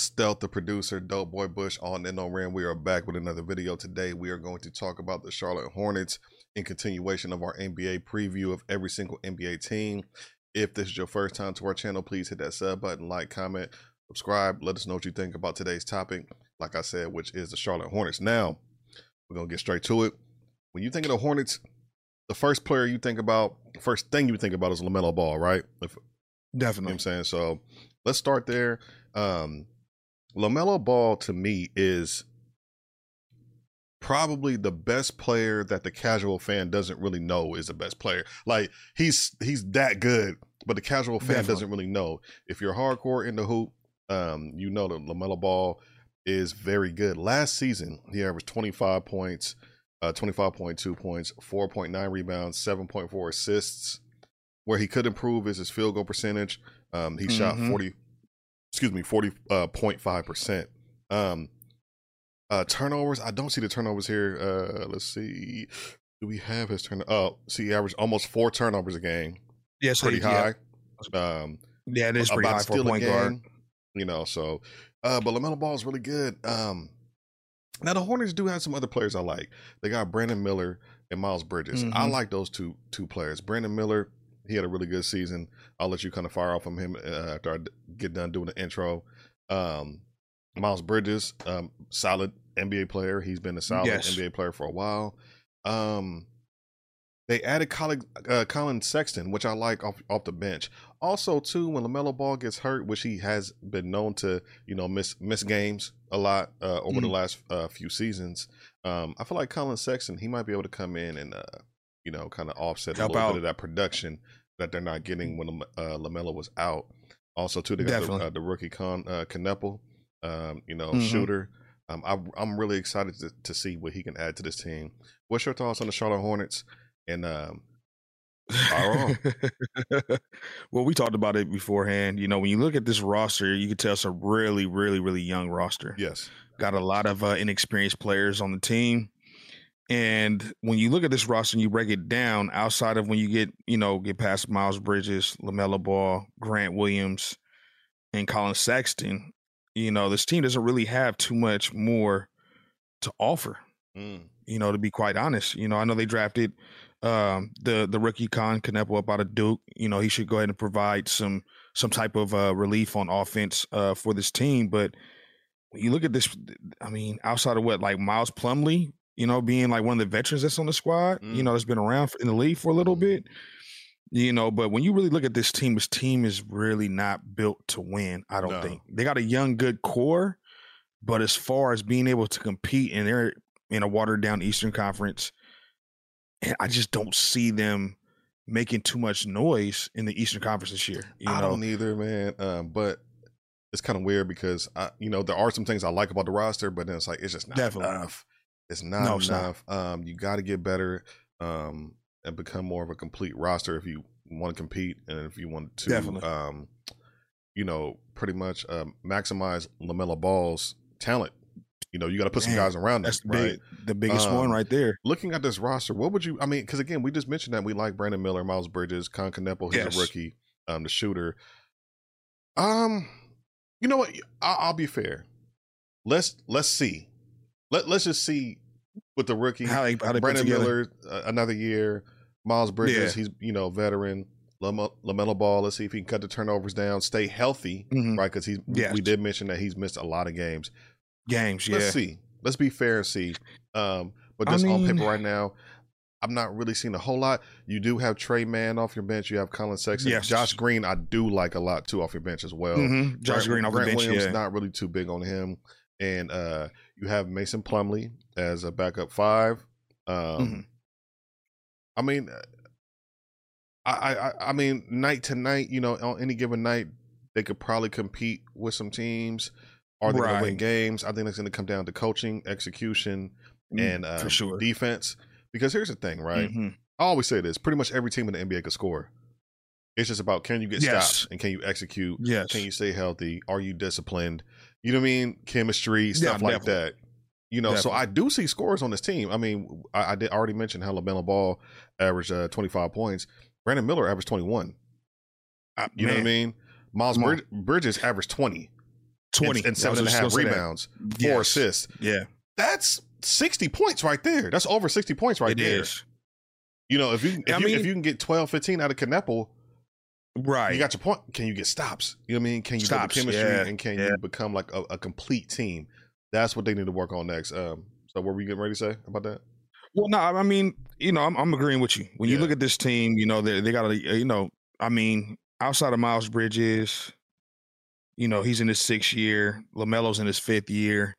Stealth, the producer, Dope Boy Bush on and on Ram. We are back with another video. Today we are going to talk about the Charlotte Hornets in continuation of our NBA preview of every single NBA team. If this is your first time to our channel, please hit that sub button, like, comment, subscribe. Let us know what you think about today's topic, like I said, which is the Charlotte Hornets. Now, we're going to get straight to it. When you think of the Hornets, the first player you think about, the first thing you think about is LaMelo Ball, right? Definitely. You know what I'm saying? So let's start there. LaMelo Ball to me is probably the best player that the casual fan doesn't really know is the best player. Like he's that good, but the casual fan doesn't really know. If you're hardcore in the hoop, you know that LaMelo Ball is very good. Last season, he averaged 25 points, 25.2 points, 4.9 rebounds, 7.4 assists. Where he could improve is his field goal percentage. He shot 40.5%. Turnovers, I don't see the turnovers here. Let's see. Do we have his turn? Oh, see, he averaged almost 4 turnovers a game. Yes, pretty high. Yeah, it is pretty high for a point guard. You know, so, but LaMelo Ball is really good. Now the Hornets do have some other players I like. They got Brandon Miller and Miles Bridges. I like those two players. Brandon Miller, he had a really good season. I'll let you kind of fire off from him after I get done doing the intro. Miles Bridges, solid NBA player. He's been a solid NBA player for a while. They added Colin Sexton, which I like off the bench. Also, too, when LaMelo Ball gets hurt, which he has been known to, you know, miss games a lot over the last few seasons, I feel like Colin Sexton, he might be able to come in and you know, kind of offset a little bit of that production that they're not getting when LaMelo was out. Also, too, they got the rookie Kneppel, you know, shooter. I'm really excited to see what he can add to this team. What's your thoughts on the Charlotte Hornets? And well, we talked about it beforehand. You know, when you look at this roster, you can tell it's a really, really, really young roster. Yes, got a lot of inexperienced players on the team. And when you look at this roster and you break it down, outside of when you get past Miles Bridges, LaMelo Ball, Grant Williams, and Colin Sexton, you know, this team doesn't really have too much more to offer. You know, to be quite honest, you know, I know they drafted the rookie Kneppel up out of Duke. You know, he should go ahead and provide some type of relief on offense for this team. But when you look at this, I mean, outside of like Miles Plumlee, you know, being like one of the veterans that's on the squad, you know, that's been around in the league for a little bit, you know, but when you really look at this team is really not built to win. I don't think they got a young, good core, but as far as being able to compete and they're in a watered down Eastern Conference, and I just don't see them making too much noise in the Eastern Conference this year. I don't either, man. But it's kind of weird because you know, there are some things I like about the roster, but then it's like, it's just not enough. It's not enough. You got to get better and become more of a complete roster if you want to compete and if you want to, you know, pretty much maximize LaMelo Ball's talent. You know, you got to put some guys around that's right? The biggest one right there. Looking at this roster, what would you? I mean, because again, we just mentioned that we like Brandon Miller, Miles Bridges, Kneppel, he's a rookie, the shooter. You know what? I'll be fair. Let's see. Let's just see with the rookie, how they Brandon Miller, another year. Miles Bridges, he's, you know, veteran. LaMelo Ball, let's see if he can cut the turnovers down, stay healthy, right? Because we did mention that he's missed a lot of games. Let's see. Let's be fair and see. But just on paper right now, I'm not really seeing a whole lot. You do have Trey Mann off your bench. You have Colin Sexton. Josh Green, I do like a lot too off your bench as well. Josh Green off the bench. Williams, not really too big on him. And you have Mason Plumlee as a backup 5. I mean, I mean, night to night, you know, on any given night, they could probably compete with some teams. Are they going to win games? I think it's going to come down to coaching, execution, and for sure, defense. Because here's the thing, right? I always say this: pretty much every team in the NBA could score. It's just about, can you get stops and can you execute? Can you stay healthy? Are you disciplined? You know what I mean? Chemistry, stuff like that. You know, so I do see scores on this team. I mean, I did already mention how LaMelo Ball averaged 25 points. Brandon Miller averaged 21. You know what I mean? Miles Bridges averaged 20. 20 and 7.5 rebounds, 4 assists. Yeah. That's 60 points right there. That's over 60 points right there. It is. You know, if you can get 12, 15 out of Kneppel, right, you got your point. Can you get stops? You know what I mean? Can you build the chemistry and can you become like a complete team? That's what they need to work on next. So what were we getting ready to say about that? Well, no, I mean, you know, I'm agreeing with you. When you look at this team, you know, they got to, you know, I mean, outside of Miles Bridges, you know, he's in his 6th year. LaMelo's in his 5th year.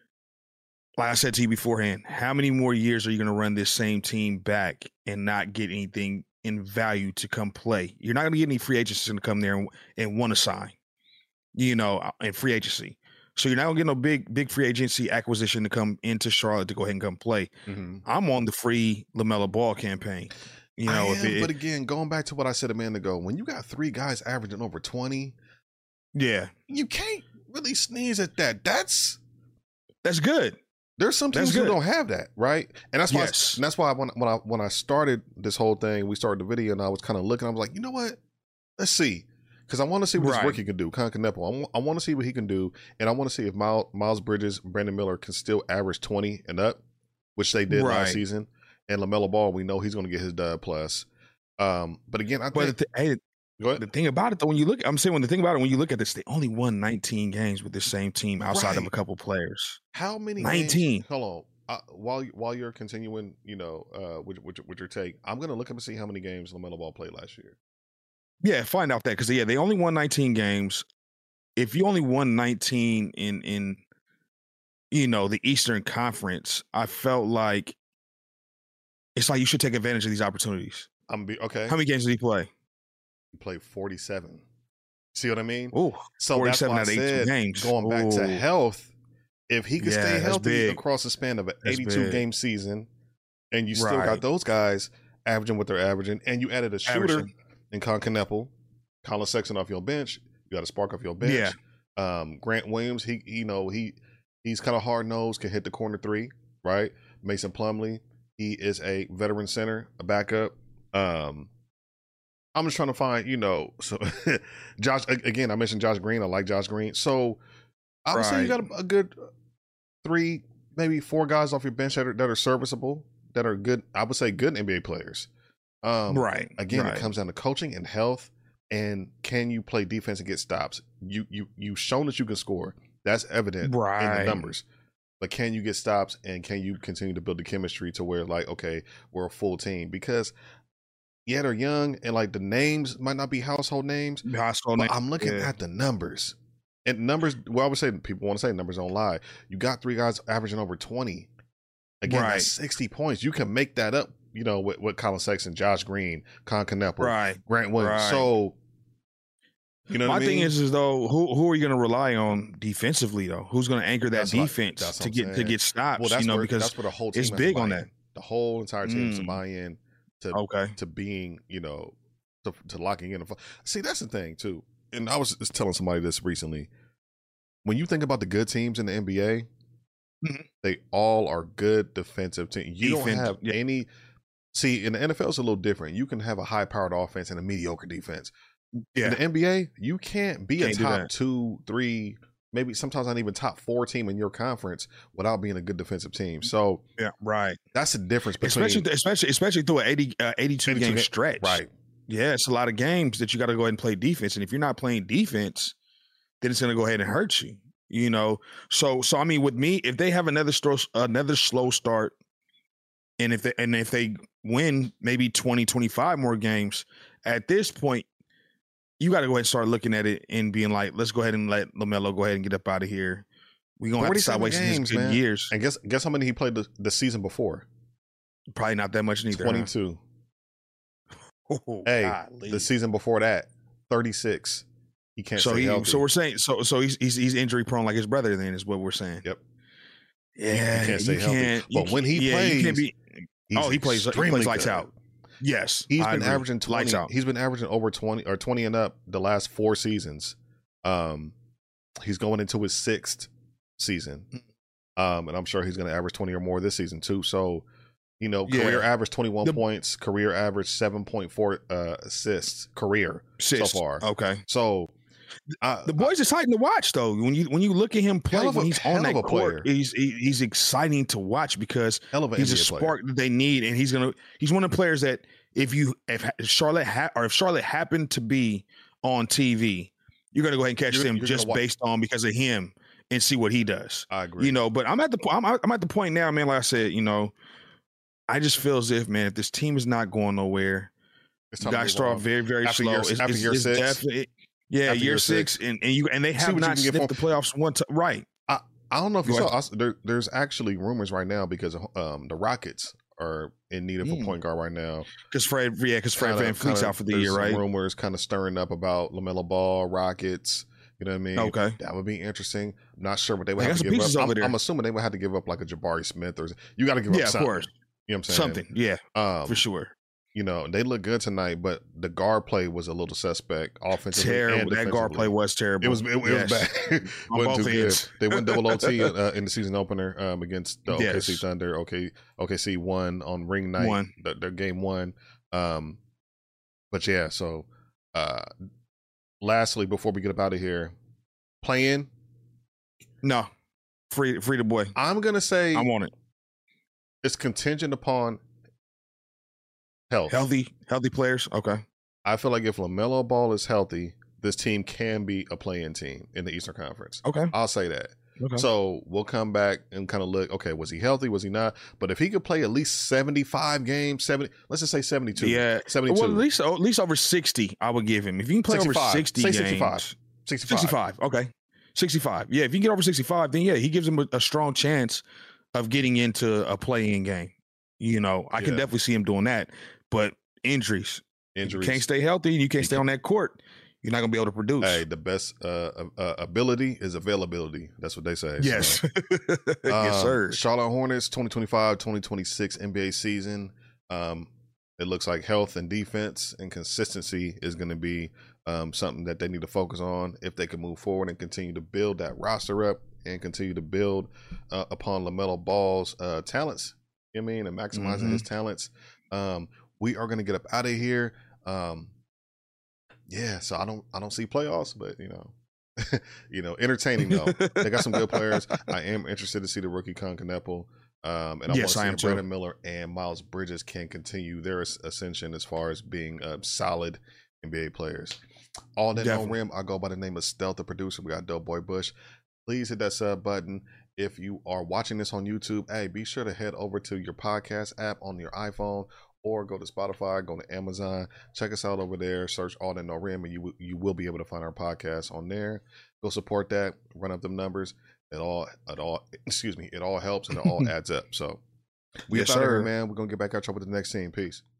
Like I said to you beforehand, how many more years are you going to run this same team back and not get anything in value to come play? You're not going to get any free agents to come there and want to sign, you know, in free agency. So you're not going to get no big free agency acquisition to come into Charlotte to go ahead and come play. Mm-hmm. I'm on the free LaMelo Ball campaign. You know, but again, going back to what I said a minute ago, when you got 3 guys averaging over 20, you can't really sneeze at that. That's good. There's some teams who don't have that, right? And that's why. And that's why when I started this whole thing, we started the video, and I was kind of looking. I was like, you know what? Let's see, because I want to see what this rookie can do. Kneppel. I want to see what he can do, and I want to see if Miles Bridges, Brandon Miller can still average 20 and up, which they did last season. And LaMelo Ball, we know he's going to get his dub plus. But again, I think. Go ahead. The thing about it, though, when you look at this, they only won 19 games with the same team outside of a couple players. How many? 19. Games? Hold on. While you're continuing, you know, with your take, I'm going to look up and see how many games LaMelo Ball played last year. Yeah, find out that because they only won 19 games. If you only won 19 in you know, the Eastern Conference, I felt like it's like you should take advantage of these opportunities. Okay. How many games did he play? He played 47. See what I mean? Oh, so 47 out of 82 games. Going back to health, if he could stay healthy across the span of an 82-game season, and you still got those guys averaging what they're averaging, and you added a shooter in Kneppel, Colin Sexton off your bench, you got a spark off your bench. Yeah. Grant Williams, he's kind of hard nosed, can hit the corner 3, right? Mason Plumlee, he is a veteran center, a backup. I'm just trying to find, you know, so Josh, again, I mentioned Josh Green. I like Josh Green. So I would say you got a good 3, maybe 4 guys off your bench that are serviceable, that are good. I would say good NBA players. Again, it comes down to coaching and health, and can you play defense and get stops? You've shown that you can score. That's evident in the numbers. But can you get stops, and can you continue to build the chemistry to where, like, okay, we're a full team? Because they're young, and like the names might not be household names. I'm looking at the numbers, and numbers. Well, I would say people want to say numbers don't lie. You got 3 guys averaging over 20. Again, that's 60 points. You can make that up, you know, with Colin Sexton, Josh Green, Kneppel, Grant Williams. So, you know, my what I mean? thing is though, who are you going to rely on defensively though? Who's going to anchor that defense to get stops? Well, you know, because that's where the whole team is big on that. The whole entire team has to buy in. To being, you know, to locking in. See, that's the thing too. And I was just telling somebody this recently. When you think about the good teams in the NBA, they all are good defensive teams. You don't have any. See, in the NFL, it's a little different. You can have a high-powered offense and a mediocre defense. Yeah. In the NBA, you can't be a top 2, 3, maybe sometimes not even top 4 team in your conference without being a good defensive team. So that's the difference between especially through an 82 game stretch. Right. Yeah, it's a lot of games that you got to go ahead and play defense, and if you're not playing defense, then it's going to go ahead and hurt you. You know, so I mean, with me, if they have another slow start, and if they win maybe 20, 25 more games, at this point, you got to go ahead and start looking at it and being like, let's go ahead and let LaMelo go ahead and get up out of here. We're going to have to stop wasting his good years. And guess how many he played the season before? Probably not that much neither. 22. Huh? Golly. The season before that, 36. He can't stay healthy. So we're saying so he's injury prone like his brother then is what we're saying. Yep. Yeah. He can't stay healthy. But when he plays, he plays lights out. Yes, he's been averaging 20. He's been averaging over 20 or 20 and up the last 4 seasons. He's going into his 6th season, and I'm sure he's going to average 20 or more this season too. So, you know, career average 21 points, career average 7.4 assists, so far. Okay, so The boy's exciting to watch, though. When you look at him play, when he's on that court, he's exciting to watch because he's a spark that they need, and he's one of the players that if Charlotte happened to be on TV, you're gonna go ahead and catch him just based on because of him and see what he does. I agree. But I'm at the point now, man. Like I said, I just feel as if, man, if this team is not going nowhere, you guys start off very, very slow. After year six. Year six, and they have not sniffed the playoffs one time. Right. I don't know if you saw. There's actually rumors right now because the Rockets are in need of a point guard right now. Because Fred VanVleet's out for the year, right? Rumors kind of stirring up about LaMelo Ball, Rockets. You know what I mean? Okay, that would be interesting. I'm not sure what they would have to give up. I'm assuming they would have to give up like a Jabari Smith or you got to give up something. Of course. You know what I'm saying? Something, yeah, for sure. They look good tonight, but the guard play was a little suspect. Offensively, terrible. That guard play was terrible. It was bad. Wasn't too good. They went double OT in the season opener against the OKC Thunder. OKC won on ring night. Their game one. But yeah. So, lastly, before we get up out of here, play-in. No, free the boy. I'm gonna say I want it. It's contingent upon health. Healthy players. Okay. I feel like if LaMelo Ball is healthy, this team can be a play-in team in the Eastern Conference. Okay. I'll say that. Okay. So we'll come back and kind of look, okay, was he healthy? Was he not? But if he could play at least 75 games, let's just say 72. Yeah. 72. Well, at least over 60, I would give him. If you can play 65. Over 60 games. 65. 65. Okay. 65. Yeah, if you can get over 65, then yeah, he gives him a strong chance of getting into a play-in game. I can definitely see him doing that. But injuries. You can't stay healthy. You can't stay on that court. You're not going to be able to produce. Hey, the best ability is availability. That's what they say. Yes. So, yes, sir. Charlotte Hornets 2025-2026 NBA season. It looks like health and defense and consistency is going to be something that they need to focus on if they can move forward and continue to build that roster up and continue to build upon LaMelo Ball's talents. You know what I mean? And maximizing his talents. We are going to get up out of here. So I don't see playoffs, but entertaining though. They got some good players. I am interested to see the rookie Con Kneppel. And I want to see if Brandon Miller and Miles Bridges can continue their ascension as far as being solid NBA players. All that on rim, I go by the name of Stealth, the producer. We got Doughboy Bush. Please hit that sub button. If you are watching this on YouTube, hey, be sure to head over to your podcast app on your iPhone or go to Spotify, go to Amazon. Check us out over there. Search All That No Rim, and you will be able to find our podcast on there. Go support that. Run up them numbers. It all helps and it all adds up. So we up out here, man. We're gonna get back at y'all with the next team. Peace.